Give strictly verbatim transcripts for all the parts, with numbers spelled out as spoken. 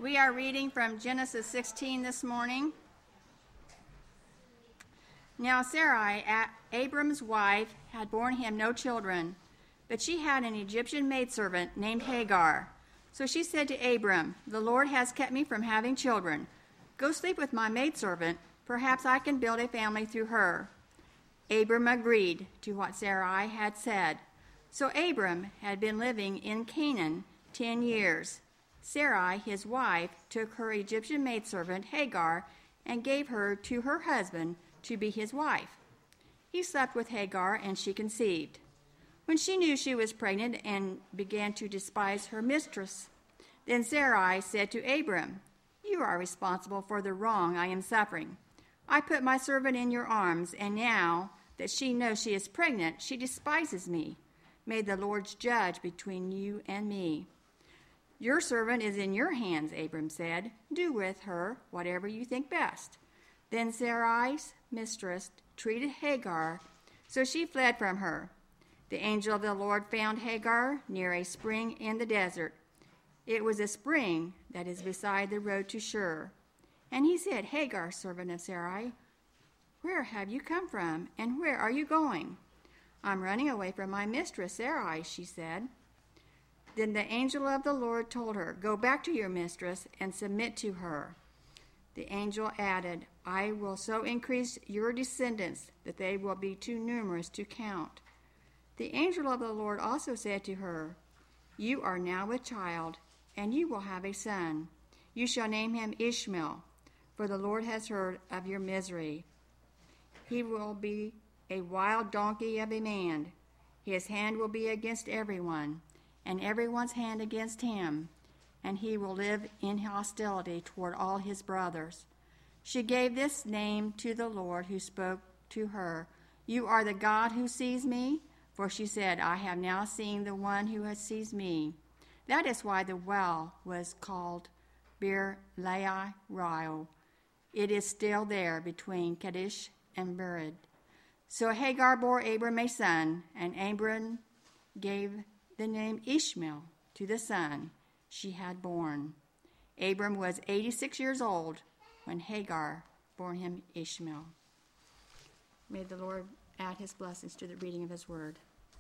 We are reading from Genesis sixteen this morning. Now Sarai, Abram's wife, had borne him no children, but she had an Egyptian maidservant named Hagar. So she said to Abram, "The Lord has kept me from having children. Go sleep with my maidservant. Perhaps I can build a family through her." Abram agreed to what Sarai had said. So Abram had been living in Canaan ten years. Sarai, his wife, took her Egyptian maidservant Hagar and gave her to her husband to be his wife. He slept with Hagar, and she conceived. When she knew she was pregnant and began to despise her mistress, then Sarai said to Abram, "You are responsible for the wrong I am suffering. I put my servant in your arms, and now that she knows she is pregnant, she despises me. May the Lord judge between you and me." "Your servant is in your hands," Abram said. "Do with her whatever you think best." Then Sarai's mistress treated Hagar, so she fled from her. The angel of the Lord found Hagar near a spring in the desert. It was a spring that is beside the road to Shur. And he said, "Hagar, servant of Sarai, where have you come from, and where are you going?" "I'm running away from my mistress Sarai," she said. Then the angel of the Lord told her, "Go back to your mistress and submit to her." The angel added, "I will so increase your descendants that they will be too numerous to count." The angel of the Lord also said to her, "You are now with child, and you will have a son. You shall name him Ishmael, for the Lord has heard of your misery. He will be a wild donkey of a man. His hand will be against everyone, and everyone's hand against him, and he will live in hostility toward all his brothers." She gave this name to the Lord who spoke to her, "You are the God who sees me," for she said, "I have now seen the one who has sees me." That is why the well was called Bir Lahai Roi. It is still there between Kadesh and Bered. So Hagar bore Abram a son, and Abram gave the name Ishmael to the son she had born. Abram was eighty-six years old when Hagar bore him Ishmael. May the Lord add his blessings to the reading of his word.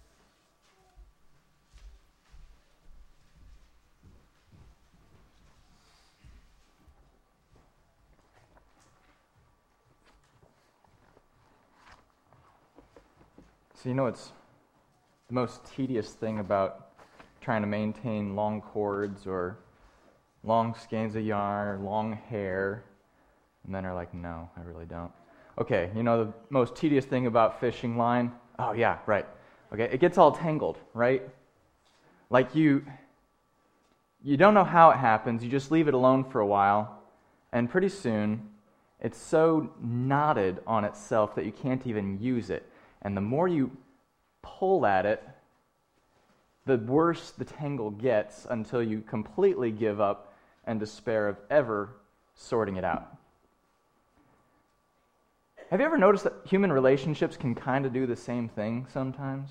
So you know it's the most tedious thing about trying to maintain long cords or long skeins of yarn or long hair? And then are like, no, I really don't. Okay, you know the most tedious thing about fishing line? Oh yeah, right. Okay, it gets all tangled, right? Like you, you don't know how it happens, you just leave it alone for a while, and pretty soon it's so knotted on itself that you can't even use it. And the more you pull at it, the worse the tangle gets until you completely give up and despair of ever sorting it out. Have you ever noticed that human relationships can kind of do the same thing sometimes?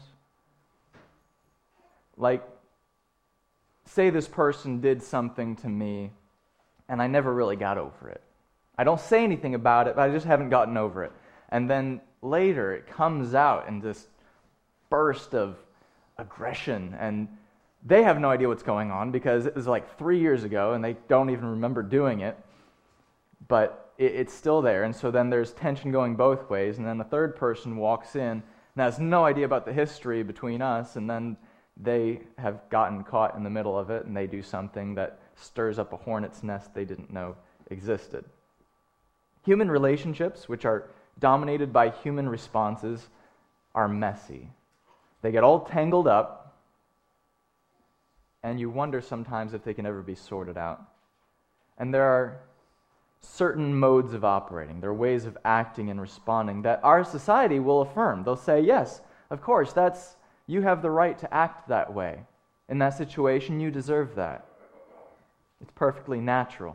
Like, say this person did something to me and I never really got over it. I don't say anything about it, but I just haven't gotten over it. And then later it comes out in this burst of aggression, and they have no idea what's going on because it was like three years ago and they don't even remember doing it, but it, it's still there. And so then there's tension going both ways, and then the third person walks in and has no idea about the history between us, and then they have gotten caught in the middle of it and they do something that stirs up a hornet's nest they didn't know existed. Human relationships, which are dominated by human responses, are messy. They get all tangled up, and you wonder sometimes if they can ever be sorted out. And there are certain modes of operating, there are ways of acting and responding that our society will affirm. They'll say, yes, of course, that's you have the right to act that way. In that situation, you deserve that. It's perfectly natural.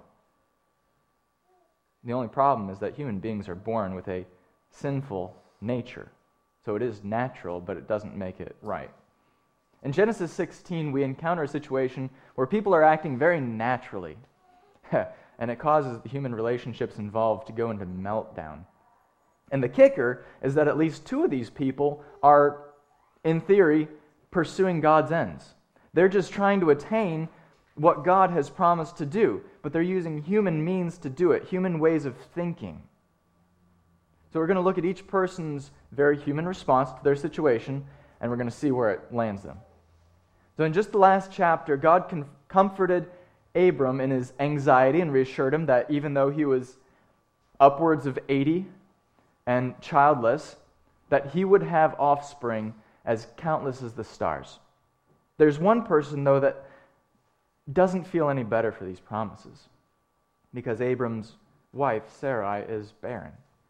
The only problem is that human beings are born with a sinful nature. So it is natural, but it doesn't make it right. In Genesis sixteen, we encounter a situation where people are acting very naturally. And it causes the human relationships involved to go into meltdown. And the kicker is that at least two of these people are, in theory, pursuing God's ends. They're just trying to attain what God has promised to do, but they're using human means to do it, human ways of thinking. So we're going to look at each person's very human response to their situation, and we're going to see where it lands them. So in just the last chapter, God com- comforted Abram in his anxiety and reassured him that even though he was upwards of eighty and childless, that he would have offspring as countless as the stars. There's one person, though, that doesn't feel any better for these promises, because Abram's wife, Sarai, is barren.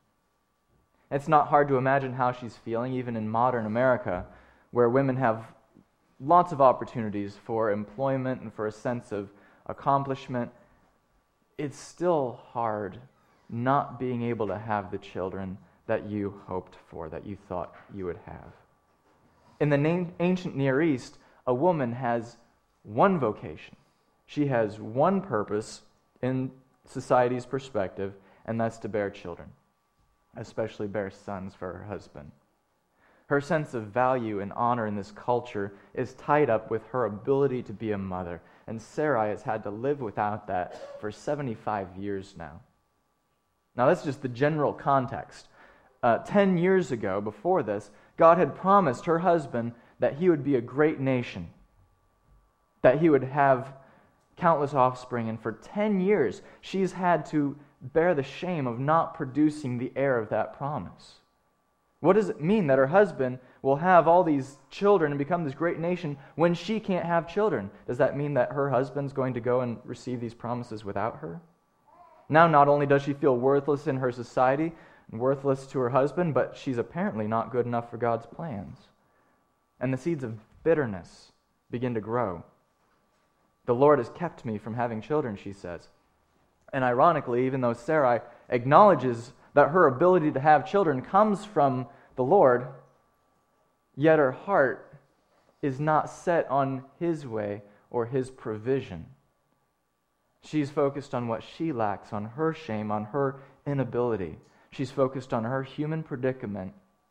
It's not hard to imagine how she's feeling, even in modern America, where women have lots of opportunities for employment and for a sense of accomplishment. It's still hard not being able to have the children that you hoped for, that you thought you would have. In the ancient Near East, a woman has one vocation. She has one purpose in society's perspective, and that's to bear children, especially bear sons for her husband. Her sense of value and honor in this culture is tied up with her ability to be a mother, and Sarai has had to live without that for seventy-five years now. Now, that's just the general context. Uh, ten years ago, before this, God had promised her husband that he would be a great nation, that he would have countless offspring, and for ten years, she's had to bear the shame of not producing the heir of that promise. What does it mean that her husband will have all these children and become this great nation when she can't have children? Does that mean that her husband's going to go and receive these promises without her? Now, not only does she feel worthless in her society and worthless to her husband, but she's apparently not good enough for God's plans. And the seeds of bitterness begin to grow. The Lord has kept me from having children, she says. And ironically, even though Sarai acknowledges that her ability to have children comes from the Lord, yet her heart is not set on His way or His provision. She's focused on what she lacks, on her shame, on her inability. She's focused on her human predicament,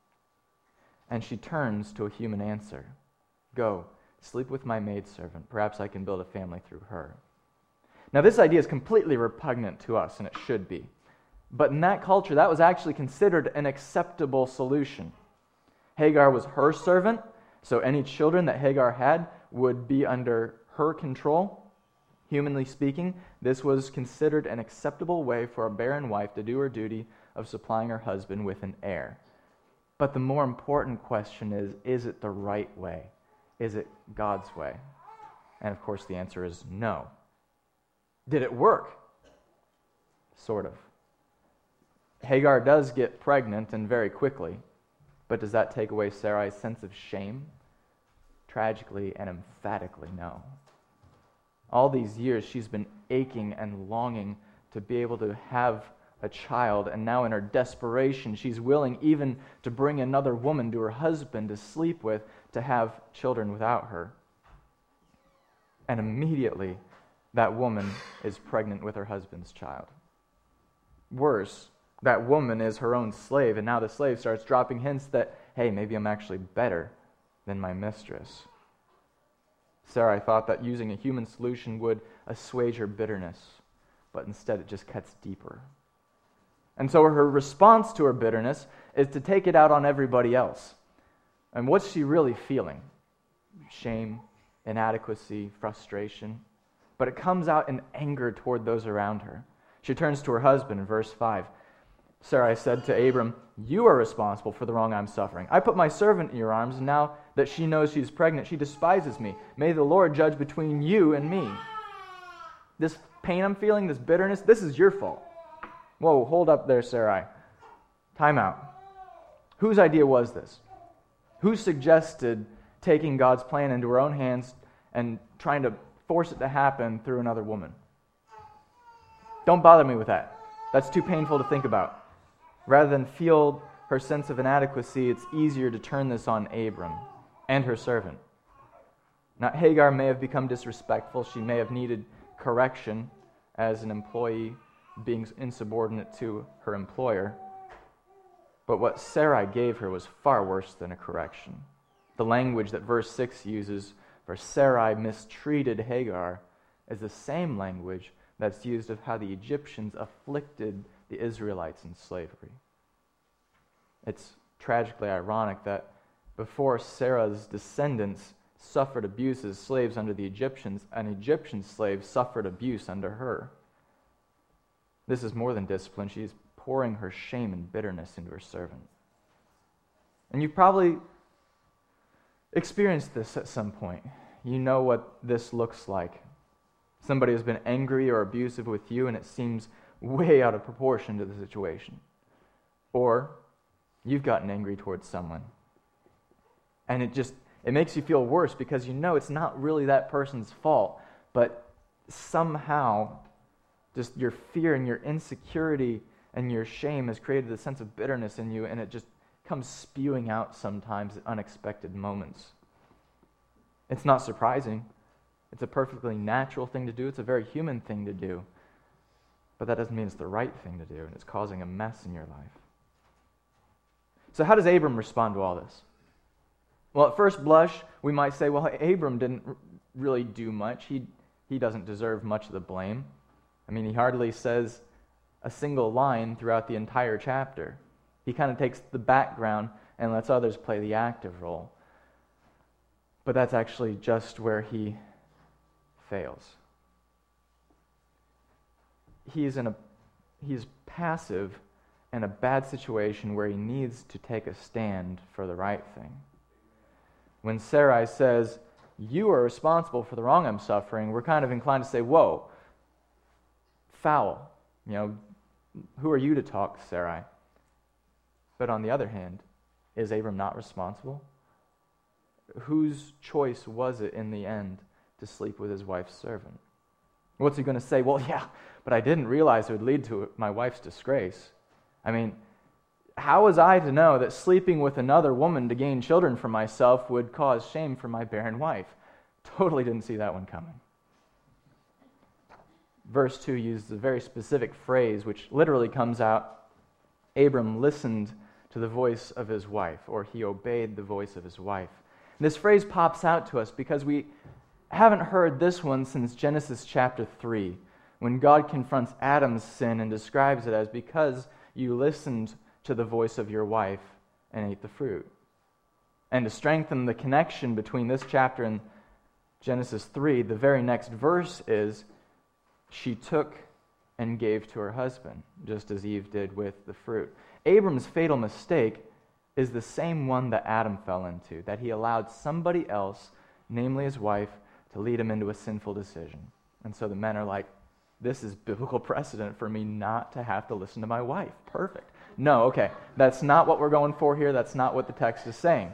and she turns to a human answer. Go, sleep with my maidservant. Perhaps I can build a family through her. Now, this idea is completely repugnant to us, and it should be. But in that culture, that was actually considered an acceptable solution. Hagar was her servant, so any children that Hagar had would be under her control. Humanly speaking, this was considered an acceptable way for a barren wife to do her duty of supplying her husband with an heir. But the more important question is, is it the right way? Is it God's way? And of course the answer is no. Did it work? Sort of. Hagar does get pregnant, and very quickly, but does that take away Sarai's sense of shame? Tragically and emphatically, no. All these years she's been aching and longing to be able to have a child, and now in her desperation she's willing even to bring another woman to her husband to sleep with to have children without her. And immediately that woman is pregnant with her husband's child. Worse, that woman is her own slave, and now the slave starts dropping hints that, hey, maybe I'm actually better than my mistress. Sarai thought that using a human solution would assuage her bitterness, but instead it just cuts deeper. And so her response to her bitterness is to take it out on everybody else. And what's she really feeling? Shame, inadequacy, frustration. But it comes out in anger toward those around her. She turns to her husband in verse five. Sarai said to Abram, "You are responsible for the wrong I'm suffering. I put my servant in your arms, and now that she knows she's pregnant, she despises me. May the Lord judge between you and me. This pain I'm feeling, this bitterness, this is your fault." Whoa, hold up there, Sarai. Time out. Whose idea was this? Who suggested taking God's plan into her own hands and trying to force it to happen through another woman? Don't bother me with that. That's too painful to think about. Rather than feel her sense of inadequacy, it's easier to turn this on Abram and her servant. Now, Hagar may have become disrespectful. She may have needed correction. as an employee being insubordinate to her employer. But what Sarai gave her was far worse than a correction. The language that verse six uses for Sarai mistreated Hagar is the same language that's used of how the Egyptians afflicted the Israelites in slavery. It's tragically ironic that before Sarah's descendants suffered abuse as slaves under the Egyptians, an Egyptian slave suffered abuse under her. This is more than discipline. She is pouring her shame and bitterness into her servant. And you've probably experienced this at some point. You know what this looks like. Somebody has been angry or abusive with you, and it seems way out of proportion to the situation. Or you've gotten angry towards someone, and it just it makes you feel worse because you know it's not really that person's fault, but somehow just your fear and your insecurity and your shame has created a sense of bitterness in you, and it just comes spewing out sometimes at unexpected moments. It's not surprising. It's a perfectly natural thing to do. It's a very human thing to do. But that doesn't mean it's the right thing to do, and it's causing a mess in your life. So how does Abram respond to all this? Well, at first blush, we might say, well, Abram didn't r- really do much. He, he doesn't deserve much of the blame. I mean, he hardly says a single line throughout the entire chapter. He kind of takes the background and lets others play the active role. But that's actually just where he fails. He's in a he's passive in a bad situation where he needs to take a stand for the right thing. When Sarai says, "You are responsible for the wrong I'm suffering," we're kind of inclined to say, "Whoa, foul. You know, who are you to talk, Sarai?" But on the other hand, is Abram not responsible? Whose choice was it in the end to sleep with his wife's servant? What's he going to say? Well, yeah, but I didn't realize it would lead to my wife's disgrace. I mean, how was I to know that sleeping with another woman to gain children for myself would cause shame for my barren wife? Totally didn't see that one coming. Verse two uses a very specific phrase which literally comes out, Abram listened to the voice of his wife, or he obeyed the voice of his wife. And this phrase pops out to us because we haven't heard this one since Genesis chapter three, when God confronts Adam's sin and describes it as, because you listened to the voice of your wife and ate the fruit. And to strengthen the connection between this chapter and Genesis three, the very next verse is, she took and gave to her husband, just as Eve did with the fruit. Abram's fatal mistake is the same one that Adam fell into, that he allowed somebody else, namely his wife, to lead him into a sinful decision. And so the men are like, this is biblical precedent for me not to have to listen to my wife. Perfect. No, okay, that's not what we're going for here. That's not what the text is saying.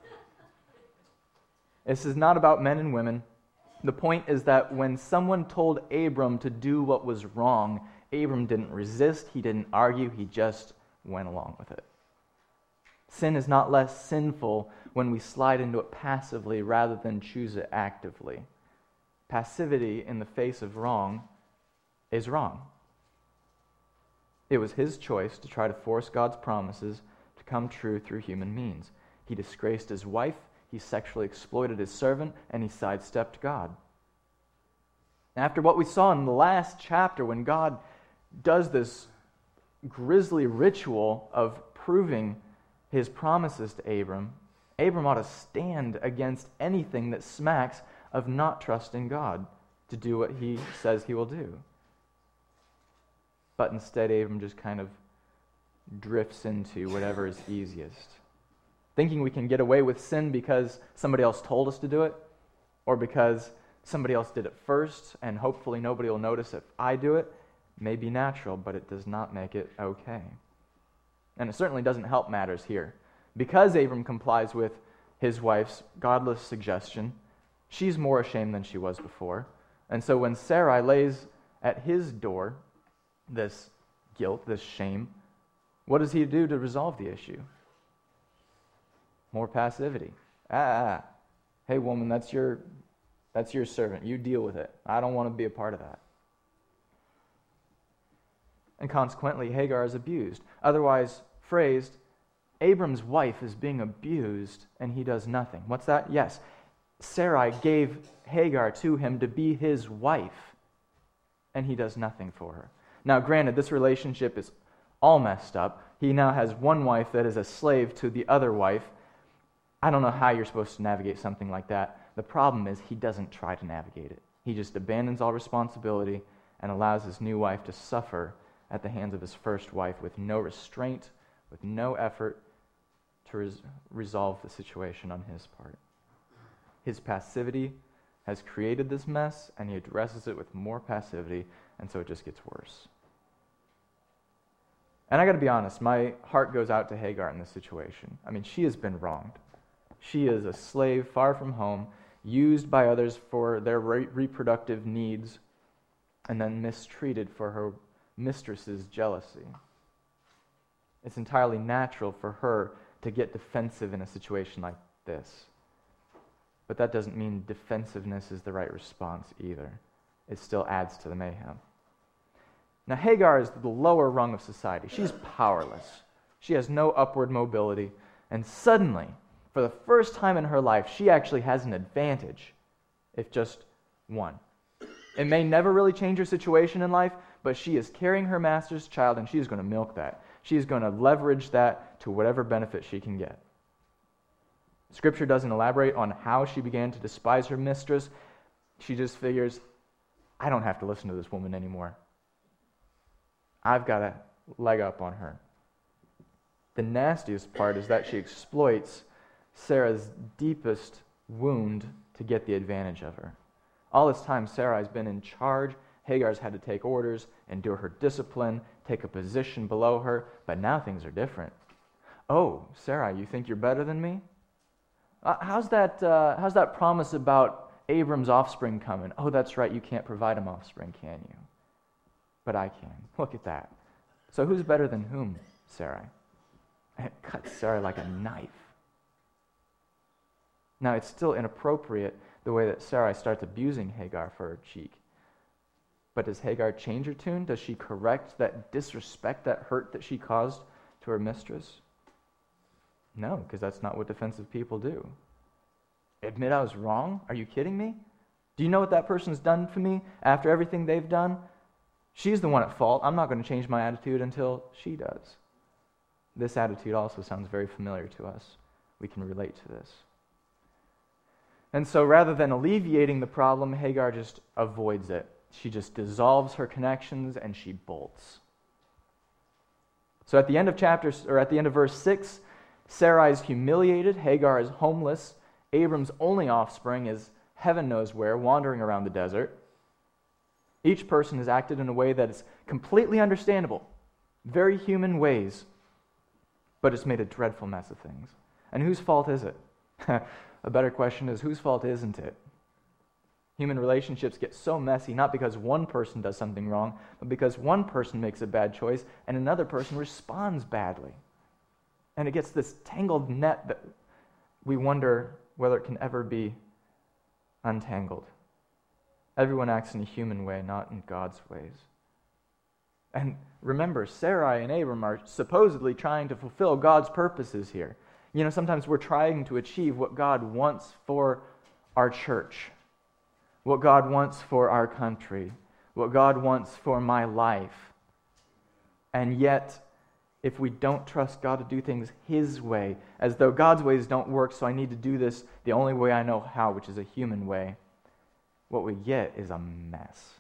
This is not about men and women. The point is that when someone told Abram to do what was wrong, Abram didn't resist, he didn't argue, he just went along with it. Sin is not less sinful when we slide into it passively rather than choose it actively. Passivity in the face of wrong is wrong. It was his choice to try to force God's promises to come true through human means. He disgraced his wife, he sexually exploited his servant, and he sidestepped God. After what we saw in the last chapter, when God does this grisly ritual of proving his promises to Abram, Abram ought to stand against anything that smacks of not trusting God to do what he says he will do. But instead, Abram just kind of drifts into whatever is easiest, thinking we can get away with sin because somebody else told us to do it, or because somebody else did it first, and hopefully nobody will notice if I do it. May be natural, but it does not make it okay. And it certainly doesn't help matters here. Because Abram complies with his wife's godless suggestion, she's more ashamed than she was before. And so when Sarai lays at his door this guilt, this shame, what does he do to resolve the issue? More passivity. Ah, hey woman, that's your that's your servant. You deal with it. I don't want to be a part of that. and consequently Hagar is abused. Otherwise phrased, Abram's wife is being abused and he does nothing. What's that? Yes, Sarai gave Hagar to him to be his wife, and he does nothing for her. Now, granted, this relationship is all messed up. He now has one wife that is a slave to the other wife. I don't know how you're supposed to navigate something like that. The problem is he doesn't try to navigate it. He just abandons all responsibility and allows his new wife to suffer at the hands of his first wife with no restraint, with no effort to res- resolve the situation on his part. His passivity has created this mess, and he addresses it with more passivity, and so it just gets worse. And I got to be honest, my heart goes out to Hagar in this situation. I mean, she has been wronged. She is a slave far from home, used by others for their re- reproductive needs, and then mistreated for her mistress's jealousy. It's entirely natural for her to get defensive in a situation like this. But that doesn't mean defensiveness is the right response either. It still adds to the mayhem. Now, Hagar is the lower rung of society. She's powerless. She has no upward mobility. And suddenly, for the first time in her life, she actually has an advantage, if just one. It may never really change her situation in life, but she is carrying her master's child, and she is going to milk that. She is going to leverage that to whatever benefit she can get. Scripture doesn't elaborate on how she began to despise her mistress. She just figures, I don't have to listen to this woman anymore. I've got a leg up on her. The nastiest part is that she exploits Sarah's deepest wound to get the advantage of her. All this time, Sarai's been in charge. Hagar's had to take orders, endure her discipline, take a position below her, but now things are different. Oh, Sarai, you think you're better than me? Uh, how's that uh, how's that promise about Abram's offspring coming? Oh, that's right, you can't provide him offspring, can you? But I can. Look at that. So who's better than whom, Sarai? And it cuts Sarai like a knife. Now, it's still inappropriate the way that Sarai starts abusing Hagar for her cheek. But does Hagar change her tune? Does she correct that disrespect, that hurt that she caused to her mistress? No, because that's not what defensive people do. Admit I was wrong? Are you kidding me? Do you know what that person's done for me after everything they've done? She's the one at fault. I'm not going to change my attitude until she does. This attitude also sounds very familiar to us. We can relate to this. And so rather than alleviating the problem, Hagar just avoids it. She just dissolves her connections and she bolts. So at the end of chapter, or at the end of verse six, Sarai is humiliated, Hagar is homeless, Abram's only offspring is heaven knows where, wandering around the desert. Each person has acted in a way that is completely understandable, very human ways, but it's made a dreadful mess of things. And whose fault is it? A better question is, whose fault isn't it? Human relationships get so messy not because one person does something wrong, but because one person makes a bad choice and another person responds badly. And it gets this tangled net that we wonder whether it can ever be untangled. Everyone acts in a human way, not in God's ways. And remember, Sarai and Abram are supposedly trying to fulfill God's purposes here. You know, sometimes we're trying to achieve what God wants for our church, what God wants for our country, what God wants for my life. And yet, if we don't trust God to do things His way, as though God's ways don't work, so I need to do this the only way I know how, which is a human way, what we get is a mess.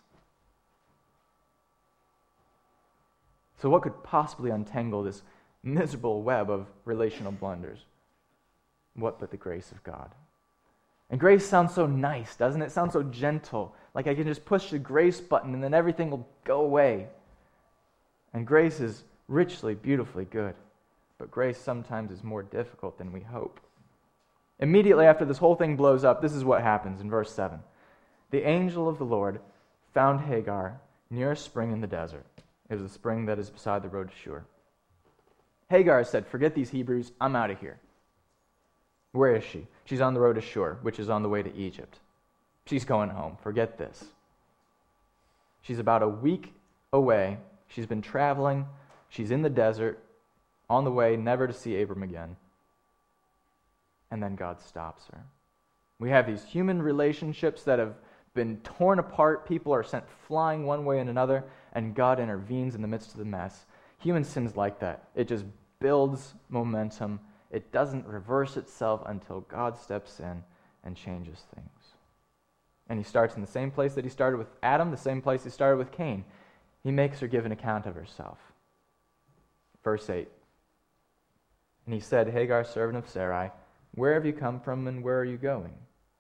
So what could possibly untangle this miserable web of relational blunders? What but the grace of God? And grace sounds so nice, doesn't it? It sounds so gentle. Like I can just push the grace button and then everything will go away. And grace is richly, beautifully good. But grace sometimes is more difficult than we hope. Immediately after this whole thing blows up, this is what happens in verse seven. The angel of the Lord found Hagar near a spring in the desert. It was a spring that is beside the road to Shur. Hagar said, forget these Hebrews, I'm out of here. Where is she? She's on the road to Shur, which is on the way to Egypt. She's going home. Forget this. She's about a week away She's been traveling. She's in the desert, on the way, never to see Abram again. And then God stops her. We have these human relationships that have been torn apart. People are sent flying one way and another, and God intervenes in the midst of the mess. Human sin's like that. It just builds momentum. It doesn't reverse itself until God steps in and changes things. And he starts in the same place that he started with Adam, the same place he started with Cain. He makes her give an account of herself. Verse eight. And he said, Hagar, servant of Sarai, where have you come from and where are you going?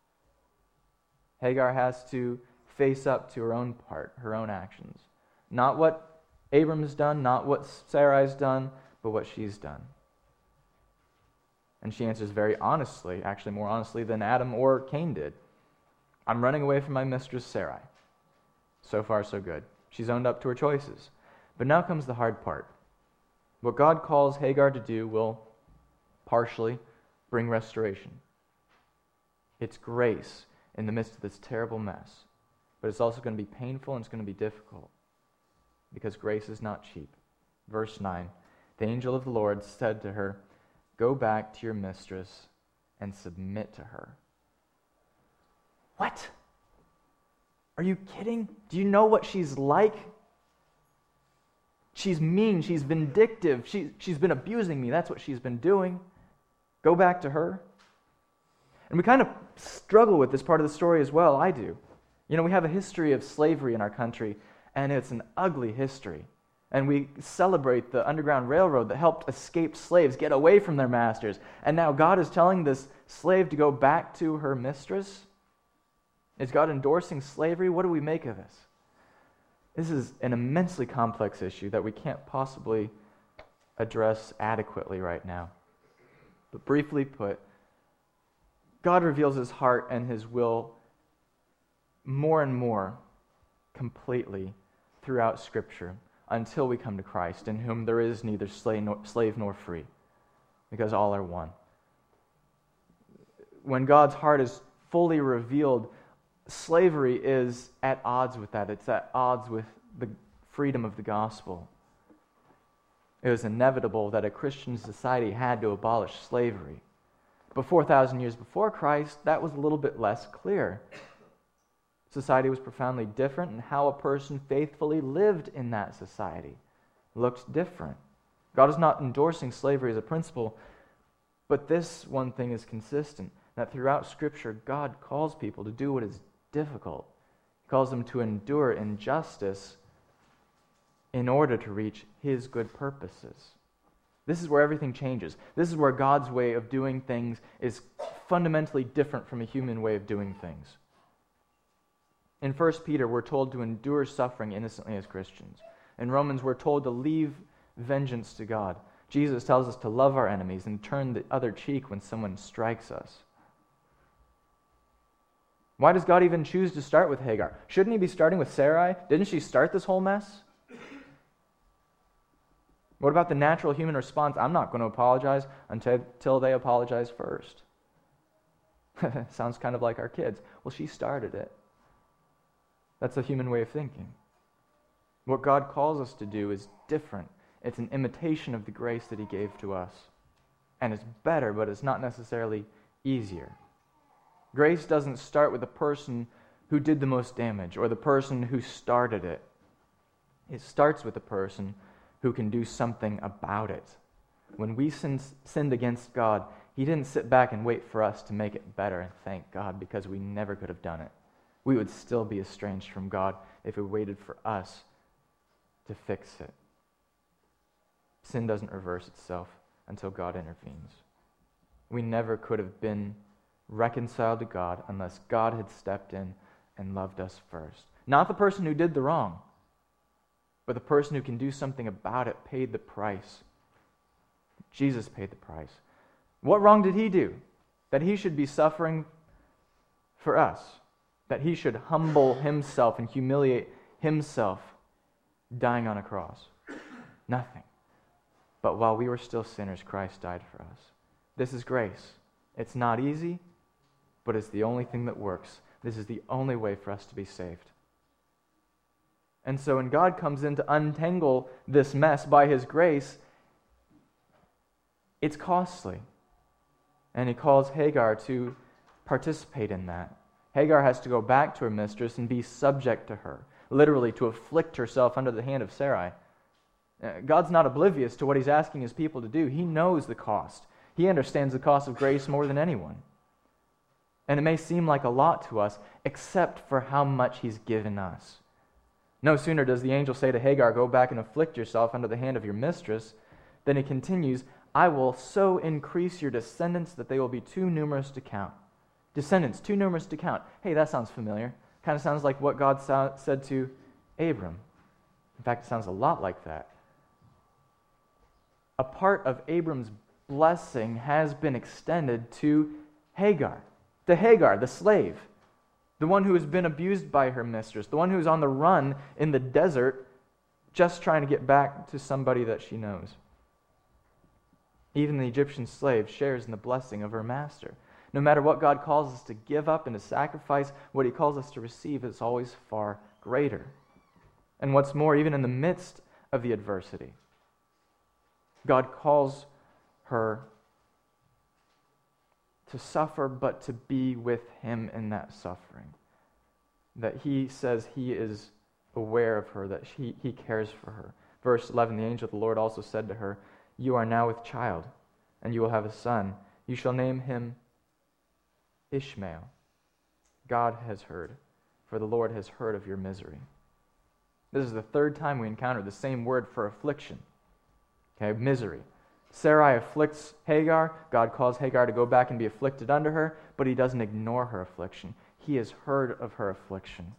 Hagar has to face up to her own part, her own actions. Not what Abram's done, not what Sarai's done, but what she's done. And she answers very honestly, actually more honestly than Adam or Cain did. I'm running away from my mistress Sarai. So far, so good. She's owned up to her choices. But now comes the hard part. What God calls Hagar to do will partially bring restoration. It's grace in the midst of this terrible mess. But it's also going to be painful and it's going to be difficult. Because grace is not cheap. Verse nine. The angel of the Lord said to her, go back to your mistress and submit to her. What? Are you kidding? Do you know what she's like? She's mean. She's vindictive. She, she's been abusing me. That's what she's been doing. Go back to her. And we kind of struggle with this part of the story as well. I do. You know, we have a history of slavery in our country, and it's an ugly history. And we celebrate the Underground Railroad that helped escaped slaves get away from their masters. And now God is telling this slave to go back to her mistress? Is God endorsing slavery? What do we make of this? This is an immensely complex issue that we can't possibly address adequately right now. But briefly put, God reveals his heart and his will more and more completely throughout Scripture until we come to Christ, in whom there is neither slave nor, slave nor free, because all are one. When God's heart is fully revealed, slavery is at odds with that. It's at odds with the freedom of the gospel. It was inevitable that a Christian society had to abolish slavery. But four thousand years before Christ, that was a little bit less clear. Society was profoundly different, and how a person faithfully lived in that society looked different. God is not endorsing slavery as a principle, but this one thing is consistent, that throughout Scripture, God calls people to do what is difficult. He calls them to endure injustice in order to reach his good purposes. This is where everything changes. This is where God's way of doing things is fundamentally different from a human way of doing things. In First Peter, we're told to endure suffering innocently as Christians. In Romans, we're told to leave vengeance to God. Jesus tells us to love our enemies and turn the other cheek when someone strikes us. Why does God even choose to start with Hagar? Shouldn't he be starting with Sarai? Didn't she start this whole mess? What about the natural human response? I'm not going to apologize until, until they apologize first. Sounds kind of like our kids. Well, she started it. That's a human way of thinking. What God calls us to do is different. It's an imitation of the grace that he gave to us. And it's better, but it's not necessarily easier. Grace doesn't start with the person who did the most damage or the person who started it. It starts with the person who can do something about it. When we sin, sinned against God, he didn't sit back and wait for us to make it better and thank God, because we never could have done it. We would still be estranged from God if we waited for us to fix it. Sin doesn't reverse itself until God intervenes. We never could have been reconciled to God unless God had stepped in and loved us first. Not the person who did the wrong, but the person who can do something about it paid the price. Jesus paid the price. What wrong did he do? That he should be suffering for us. That he should humble himself and humiliate himself, dying on a cross. Nothing. But while we were still sinners, Christ died for us. This is grace. It's not easy, but it's the only thing that works. This is the only way for us to be saved. And so when God comes in to untangle this mess by his grace, it's costly. And he calls Hagar to participate in that. Hagar has to go back to her mistress and be subject to her, literally to afflict herself under the hand of Sarai. God's not oblivious to what he's asking his people to do. He knows the cost. He understands the cost of grace more than anyone. And it may seem like a lot to us, except for how much he's given us. No sooner does the angel say to Hagar, go back and afflict yourself under the hand of your mistress, than he continues, I will so increase your descendants that they will be too numerous to count. Descendants, too numerous to count. Hey, that sounds familiar. Kind of sounds like what God so- said to Abram. In fact, it sounds a lot like that. A part of Abram's blessing has been extended to Hagar. To Hagar, the slave. The one who has been abused by her mistress. The one who is on the run in the desert just trying to get back to somebody that she knows. Even the Egyptian slave shares in the blessing of her master. No matter what God calls us to give up and to sacrifice, what he calls us to receive is always far greater. And what's more, even in the midst of the adversity, God calls her to suffer, but to be with him in that suffering. That he says he is aware of her, that he, he cares for her. Verse eleven, the angel of the Lord also said to her, you are now with child, and you will have a son. You shall name him Ishmael. God has heard, for the Lord has heard of your misery. This is the third time we encounter the same word for affliction. Okay, misery. Sarai afflicts Hagar. God calls Hagar to go back and be afflicted under her, but he doesn't ignore her affliction. He has heard of her affliction.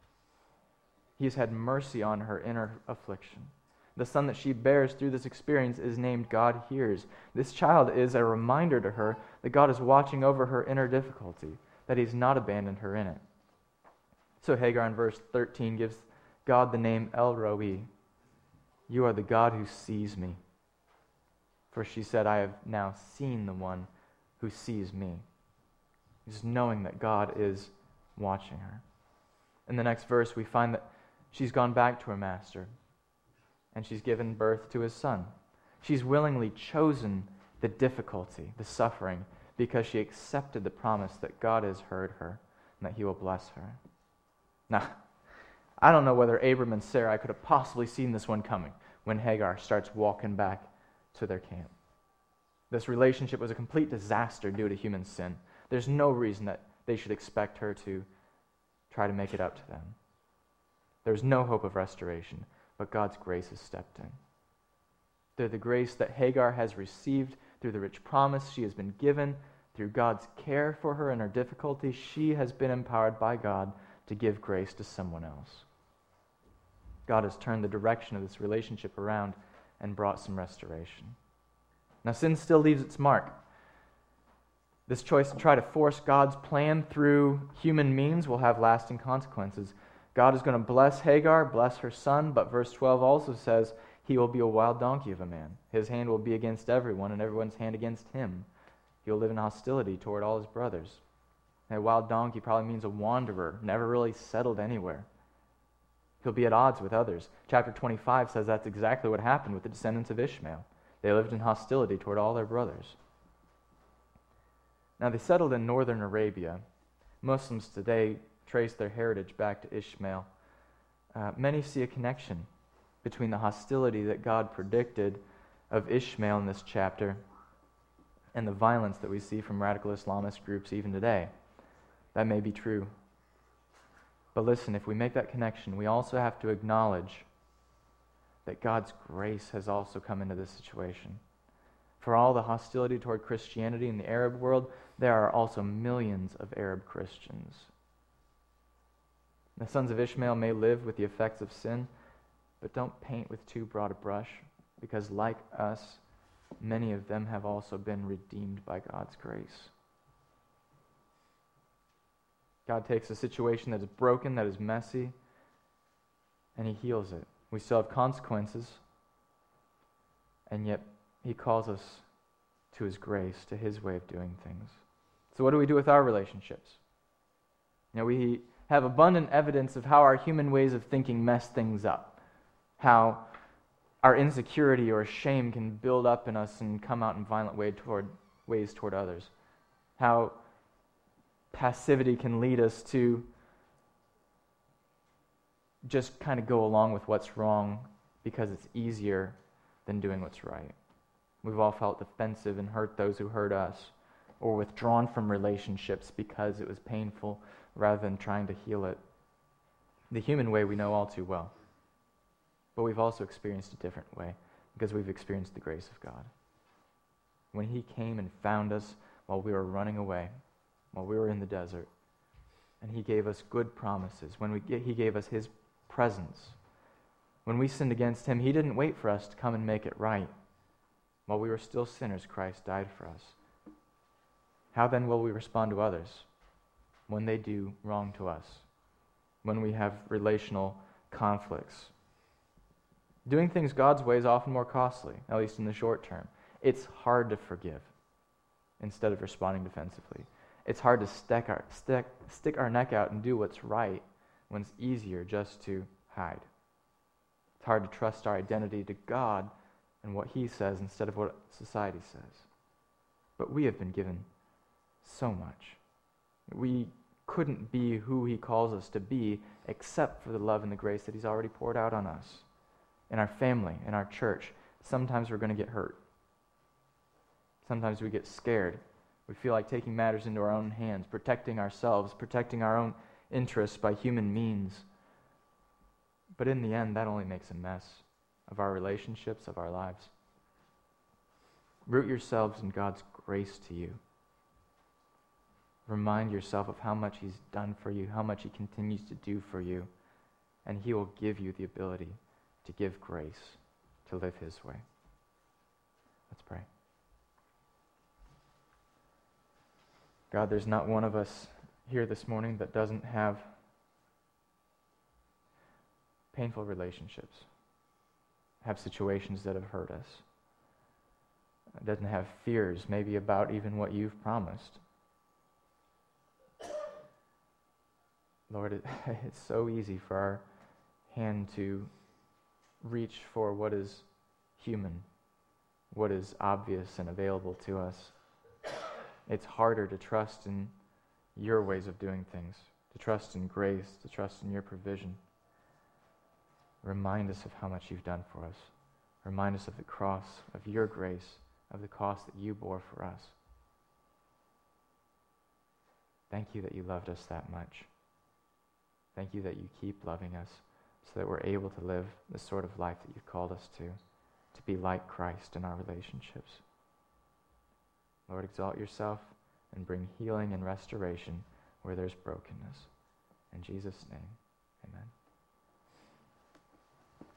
He has had mercy on her in her affliction. The son that she bears through this experience is named God Hears. This child is a reminder to her that God is watching over her in her difficulty, that he's not abandoned her in it. So Hagar in verse thirteen gives God the name El Roi. You are the God who sees me. For she said, I have now seen the one who sees me. Just knowing that God is watching her. In the next verse, we find that she's gone back to her master, and she's given birth to his son. She's willingly chosen the difficulty, the suffering, because she accepted the promise that God has heard her and that he will bless her. Now, I don't know whether Abram and Sarai could have possibly seen this one coming when Hagar starts walking back to their camp. This relationship was a complete disaster due to human sin. There's no reason that they should expect her to try to make it up to them. There's no hope of restoration, but God's grace has stepped in. Through the grace that Hagar has received, through the rich promise she has been given, through God's care for her in her difficulty, she has been empowered by God to give grace to someone else. God has turned the direction of this relationship around and brought some restoration. Now, sin still leaves its mark. This choice to try to force God's plan through human means will have lasting consequences. God is going to bless Hagar, bless her son, but verse twelve also says, he will be a wild donkey of a man. His hand will be against everyone, and everyone's hand against him. He will live in hostility toward all his brothers. A wild donkey probably means a wanderer, never really settled anywhere. He'll be at odds with others. Chapter twenty-five says that's exactly what happened with the descendants of Ishmael. They lived in hostility toward all their brothers. Now, they settled in northern Arabia. Muslims today trace their heritage back to Ishmael. Uh, many see a connection between the hostility that God predicted of Ishmael in this chapter and the violence that we see from radical Islamist groups even today. That may be true. But listen, if we make that connection, we also have to acknowledge that God's grace has also come into this situation. For all the hostility toward Christianity in the Arab world, there are also millions of Arab Christians. The sons of Ishmael may live with the effects of sin, but don't paint with too broad a brush, because like us, many of them have also been redeemed by God's grace. God takes a situation that is broken, that is messy, and he heals it. We still have consequences, and yet he calls us to his grace, to his way of doing things. So what do we do with our relationships? You know, we have abundant evidence of how our human ways of thinking mess things up, how our insecurity or shame can build up in us and come out in violent way toward, ways toward others, how passivity can lead us to just kind of go along with what's wrong because it's easier than doing what's right. We've all felt defensive and hurt those who hurt us, or withdrawn from relationships because it was painful rather than trying to heal it. The human way we know all too well. But we've also experienced a different way because we've experienced the grace of God. When He came and found us while we were running away, while we were in the desert, and He gave us good promises, when we, He gave us His presence. When we sinned against Him, He didn't wait for us to come and make it right. While we were still sinners, Christ died for us. How then will we respond to others when they do wrong to us? When we have relational conflicts? Doing things God's way is often more costly, at least in the short term. It's hard to forgive instead of responding defensively. It's hard to stick our, stick, stick our neck out and do what's right when it's easier just to hide. It's hard to trust our identity to God and what He says instead of what society says. But we have been given so much. We couldn't be who He calls us to be except for the love and the grace that He's already poured out on us. In our family, in our church, sometimes we're going to get hurt. Sometimes we get scared. We feel like taking matters into our own hands, protecting ourselves, protecting our own interests by human means. But in the end, that only makes a mess of our relationships, of our lives. Root yourselves in God's grace to you. Remind yourself of how much He's done for you, how much He continues to do for you, and He will give you the ability to give grace, to live His way. Let's pray. God, there's not one of us here this morning that doesn't have painful relationships, have situations that have hurt us, doesn't have fears maybe about even what You've promised. Lord, it, it's so easy for our hand to reach for what is human, what is obvious and available to us. It's harder to trust in Your ways of doing things, to trust in grace, to trust in Your provision. Remind us of how much You've done for us. Remind us of the cross, of Your grace, of the cost that You bore for us. Thank You that You loved us that much. Thank You that You keep loving us so that we're able to live the sort of life that You've called us to, to be like Christ in our relationships. Lord, exalt Yourself and bring healing and restoration where there's brokenness. In Jesus' name, amen.